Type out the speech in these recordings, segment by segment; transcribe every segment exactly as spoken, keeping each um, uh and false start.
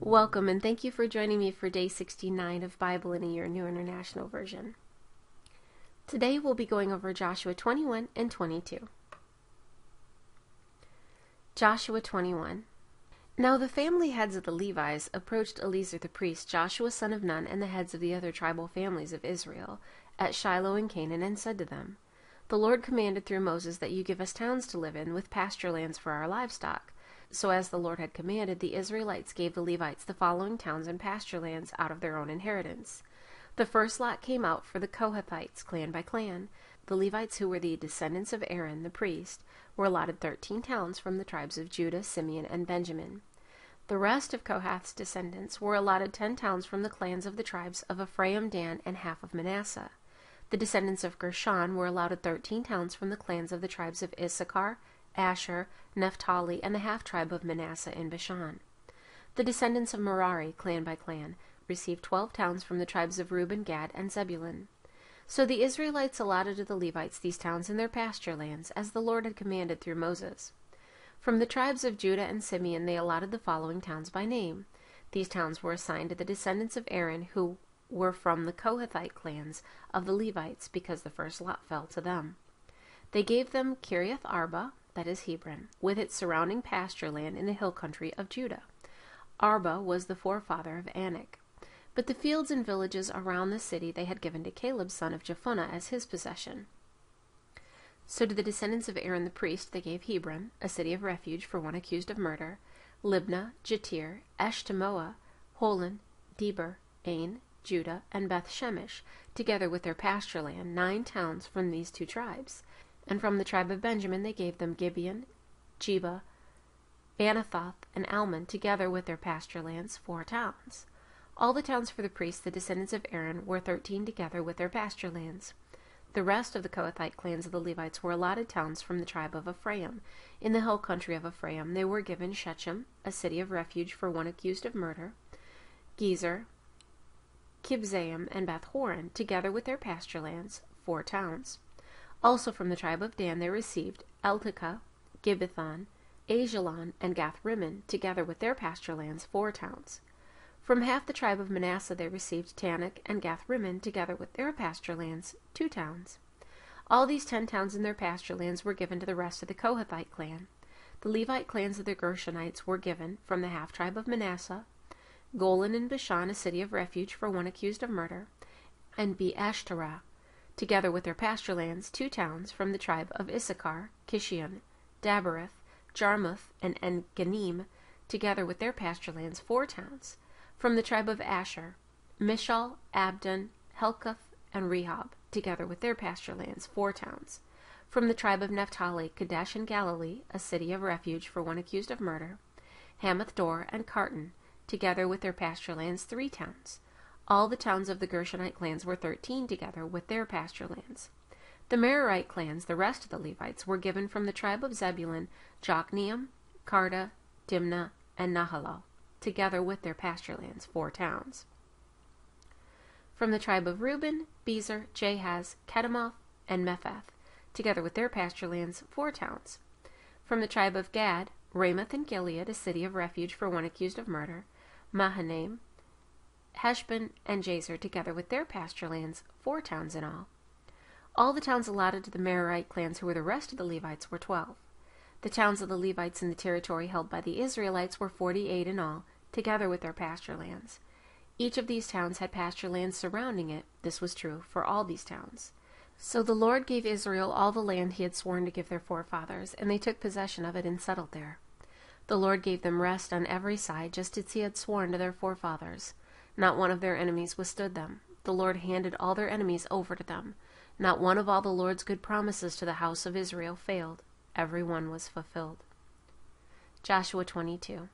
Welcome and thank you for joining me for day sixty-nine of Bible in a Year, New International Version. Today we'll be going over Joshua twenty-one and twenty-two. Joshua twenty-one. Now the family heads of the Levites approached Eleazar the priest, Joshua son of Nun, and the heads of the other tribal families of Israel at Shiloh in Canaan, and said to them, The Lord commanded through Moses that you give us towns to live in with pasture lands for our livestock. So as the Lord had commanded, the Israelites gave the Levites the following towns and pasture lands out of their own inheritance. The first lot came out for the Kohathites, clan by clan. The Levites, who were the descendants of Aaron the priest, were allotted thirteen towns from the tribes of Judah, Simeon, and Benjamin. The rest of Kohath's descendants were allotted ten towns from the clans of the tribes of Ephraim, Dan, and half of Manasseh. The descendants of Gershon were allotted thirteen towns from the clans of the tribes of Issachar, Asher, Naphtali, and the half-tribe of Manasseh in Bashan. The descendants of Merari, clan by clan, received twelve towns from the tribes of Reuben, Gad, and Zebulun. So the Israelites allotted to the Levites these towns in their pasture lands, as the Lord had commanded through Moses. From the tribes of Judah and Simeon they allotted the following towns by name. These towns were assigned to the descendants of Aaron, who were from the Kohathite clans of the Levites, because the first lot fell to them. They gave them Kiriath Arba, that is Hebron, with its surrounding pasture land in the hill country of Judah. Arba was the forefather of Anak. But the fields and villages around the city they had given to Caleb son of Jephunneh as his possession. So to the descendants of Aaron the priest they gave Hebron, a city of refuge for one accused of murder, Libnah, Jatir, Eshtemoa, Holon, Deber, Ain, Judah, and Beth Shemesh, together with their pasture land, nine towns from these two tribes. And from the tribe of Benjamin they gave them Gibeon, Jeba, Anathoth, and Almon, together with their pasture lands, four towns. All the towns for the priests, the descendants of Aaron, were thirteen together with their pasture lands. The rest of the Kohathite clans of the Levites were allotted towns from the tribe of Ephraim. In the hill country of Ephraim they were given Shechem, a city of refuge for one accused of murder, Gezer, Kibzaim, and Beth Horon, together with their pasture lands, four towns. Also from the tribe of Dan they received Eltekeh, Gibbethon, Ajalon, and Gath-Rimmon, together with their pasture lands, four towns. From half the tribe of Manasseh they received Tanakh and Gath-Rimmon, together with their pasture lands, two towns. All these ten towns in their pasture lands were given to the rest of the Kohathite clan. The Levite clans of the Gershonites were given, from the half-tribe of Manasseh, Golan in Bashan, a city of refuge for one accused of murder, and Be-Ashtarah, together with their pasture lands, two towns from the tribe of Issachar, Kishion, Dabereth, Jarmuth, and En-Ganim, together with their pasture lands, four towns. From the tribe of Asher, Mishal, Abdon, Helkath, and Rehob, together with their pasture lands, four towns. From the tribe of Naphtali, Kadesh in Galilee, a city of refuge for one accused of murder, Hamath-Dor, and Kartan, together with their pasture lands, three towns. All the towns of the Gershonite clans were thirteen together with their pasture lands. The Merarite clans, the rest of the Levites, were given from the tribe of Zebulun, Jokneam, Karda, Dimnah, and Nahalal, together with their pasture lands, four towns. From the tribe of Reuben, Bezer, Jahaz, Kedemoth, and Mephath, together with their pasture lands, four towns. From the tribe of Gad, Ramoth in Gilead, a city of refuge for one accused of murder, Mahanaim, Heshbon, and Jazer, together with their pasture lands, four towns in all. All the towns allotted to the Merarite clans, who were the rest of the Levites, were twelve. The towns of the Levites in the territory held by the Israelites were forty-eight in all, together with their pasture lands. Each of these towns had pasture lands surrounding it. This was true for all these towns. So the Lord gave Israel all the land he had sworn to give their forefathers, and they took possession of it and settled there. The Lord gave them rest on every side, just as he had sworn to their forefathers. Not one of their enemies withstood them. The Lord handed all their enemies over to them. Not one of all the Lord's good promises to the house of Israel failed. Every one was fulfilled. Joshua twenty-two.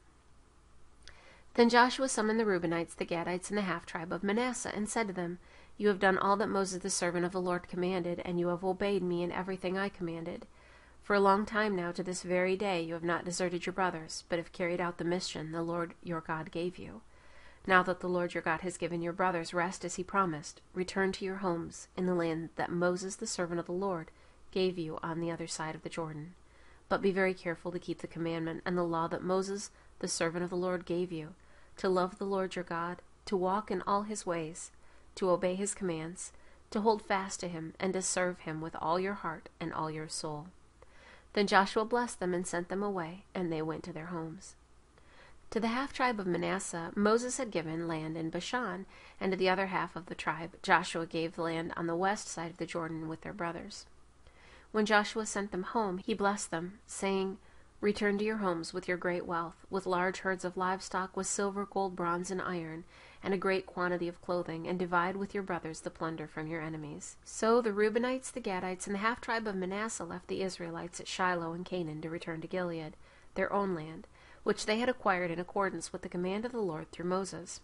Then Joshua summoned the Reubenites, the Gadites, and the half-tribe of Manasseh, and said to them, You have done all that Moses the servant of the Lord commanded, and you have obeyed me in everything I commanded. For a long time now, to this very day, you have not deserted your brothers, but have carried out the mission the Lord your God gave you. Now that the Lord your God has given your brothers rest as he promised, return to your homes in the land that Moses the servant of the Lord gave you on the other side of the Jordan. But be very careful to keep the commandment and the law that Moses the servant of the Lord gave you, to love the Lord your God, to walk in all his ways, to obey his commands, to hold fast to him, and to serve him with all your heart and all your soul." Then Joshua blessed them and sent them away, and they went to their homes. To the half-tribe of Manasseh, Moses had given land in Bashan, and to the other half of the tribe, Joshua gave the land on the west side of the Jordan with their brothers. When Joshua sent them home, he blessed them, saying, "Return to your homes with your great wealth, with large herds of livestock, with silver, gold, bronze, and iron, and a great quantity of clothing, and divide with your brothers the plunder from your enemies." So the Reubenites, the Gadites, and the half-tribe of Manasseh left the Israelites at Shiloh in Canaan to return to Gilead, their own land, which they had acquired in accordance with the command of the Lord through Moses.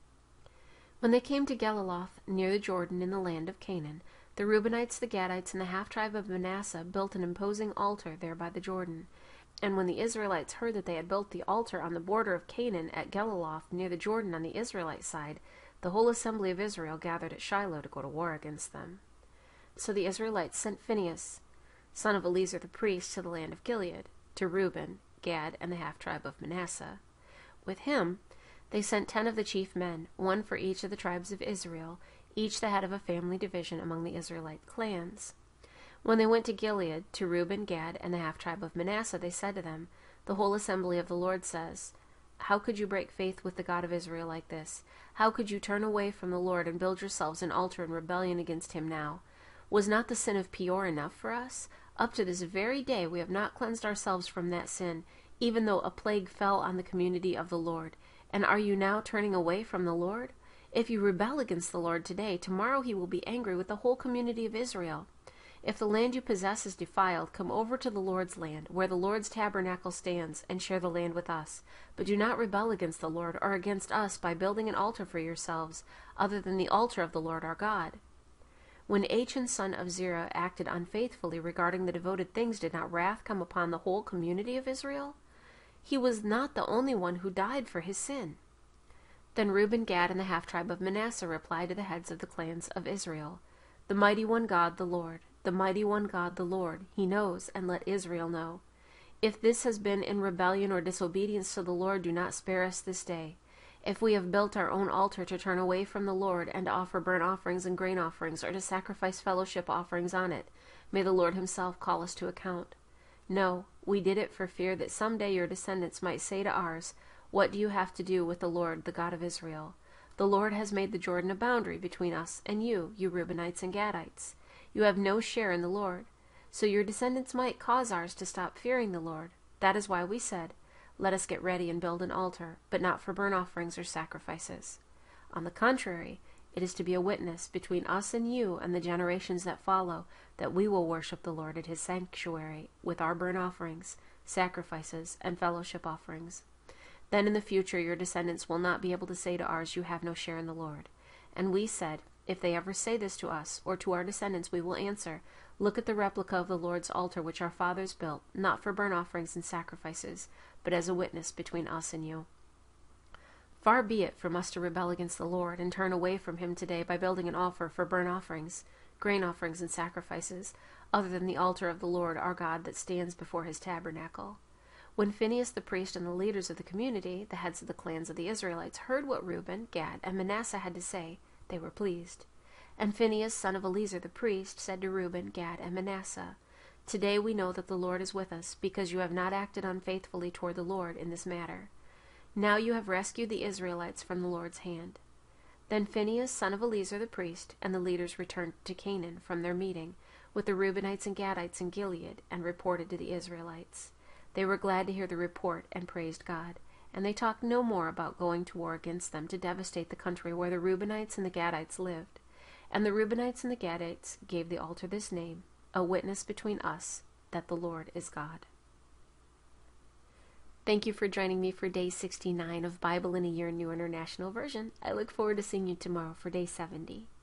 When they came to Geliloth, near the Jordan in the land of Canaan, the Reubenites, the Gadites, and the half-tribe of Manasseh built an imposing altar there by the Jordan. And when the Israelites heard that they had built the altar on the border of Canaan at Geliloth, near the Jordan on the Israelite side, the whole assembly of Israel gathered at Shiloh to go to war against them. So the Israelites sent Phinehas, son of Eleazar the priest, to the land of Gilead, to Reuben, Gad, and the half-tribe of Manasseh. With him they sent ten of the chief men, one for each of the tribes of Israel, each the head of a family division among the Israelite clans. When they went to Gilead, to Reuben, Gad, and the half-tribe of Manasseh, they said to them, "The whole assembly of the Lord says, how could you break faith with the God of Israel like this? How could you turn away from the Lord and build yourselves an altar in rebellion against him now? Was not the sin of Peor enough for us? Up to this very day we have not cleansed ourselves from that sin, even though a plague fell on the community of the Lord. And are you now turning away from the Lord? If you rebel against the Lord today, tomorrow he will be angry with the whole community of Israel. If the land you possess is defiled, come over to the Lord's land, where the Lord's tabernacle stands, and share the land with us. But do not rebel against the Lord or against us by building an altar for yourselves, other than the altar of the Lord our God." When Achan son of Zerah acted unfaithfully regarding the devoted things, did not wrath come upon the whole community of Israel? He was not the only one who died for his sin. Then Reuben, Gad, and the half-tribe of Manasseh replied to the heads of the clans of Israel, "The mighty one God, the Lord, the mighty one God, the Lord, he knows, and let Israel know. If this has been in rebellion or disobedience to the Lord, do not spare us this day. If we have built our own altar to turn away from the Lord, and to offer burnt offerings and grain offerings, or to sacrifice fellowship offerings on it, may the Lord himself call us to account. No, we did it for fear that some day your descendants might say to ours, 'What do you have to do with the Lord, the God of Israel?' The Lord has made the Jordan a boundary between us and you, you Reubenites and Gadites. You have no share in the Lord. So your descendants might cause ours to stop fearing the Lord. That is why we said, 'Let us get ready and build an altar, but not for burnt offerings or sacrifices.' On the contrary, it is to be a witness between us and you and the generations that follow, that we will worship the Lord at his sanctuary with our burnt offerings, sacrifices, and fellowship offerings. Then in the future your descendants will not be able to say to ours, 'You have no share in the Lord.' And we said, if they ever say this to us, or to our descendants, we will answer, 'Look at the replica of the Lord's altar which our fathers built, not for burnt offerings and sacrifices, but as a witness between us and you.' Far be it from us to rebel against the Lord and turn away from him today by building an altar for burnt offerings, grain offerings, and sacrifices, other than the altar of the Lord our God that stands before his tabernacle." When Phinehas the priest and the leaders of the community, the heads of the clans of the Israelites, heard what Reuben, Gad, and Manasseh had to say, they were pleased. And Phinehas, son of Eleazar the priest, said to Reuben, Gad, and Manasseh, "Today we know that the Lord is with us, because you have not acted unfaithfully toward the Lord in this matter. Now you have rescued the Israelites from the Lord's hand." Then Phinehas, son of Eleazar the priest, and the leaders returned to Canaan from their meeting with the Reubenites and Gadites in Gilead, and reported to the Israelites. They were glad to hear the report and praised God, and they talked no more about going to war against them to devastate the country where the Reubenites and the Gadites lived. And the Reubenites and the Gadites gave the altar this name, "A witness between us that the Lord is God." Thank you for joining me for day sixty-nine of Bible in a Year New International Version. I look forward to seeing you tomorrow for day seventy.